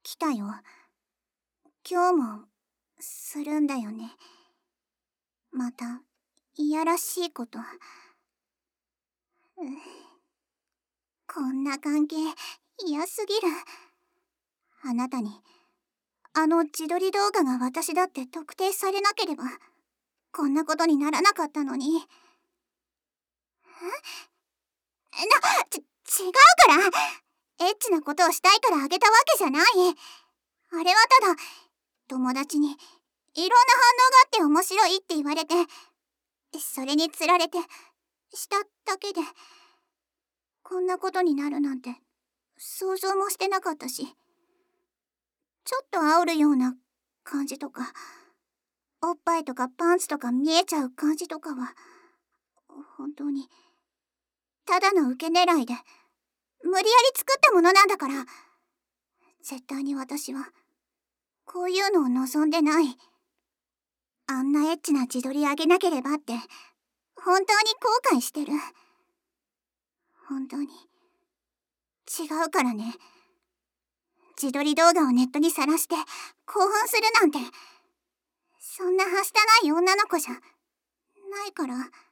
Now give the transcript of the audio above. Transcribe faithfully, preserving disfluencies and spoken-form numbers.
来たよ。今日もするんだよね。またいやらしいこと。こんな関係嫌すぎる。あなたにあの自撮り動画が私だって特定されなければこんなことにならなかったのに。えな、ち、違うから。エッチなことをしたいからあげたわけじゃない。あれはただ友達にいろんな反応があって面白いって言われて、それにつられてしただけで。こんなことになるなんて想像もしてなかったし、ちょっと煽るような感じとか、おっぱいとかパンツとか見えちゃう感じとかは本当にただの受け狙いで無理やり作ったものなんだから。絶対に私はこういうのを望んでない。あんなエッチな自撮りあげなければって本当に後悔してる。本当に違うからね。自撮り動画をネットにさらして興奮するなんて、そんなはしたない女の子じゃないから。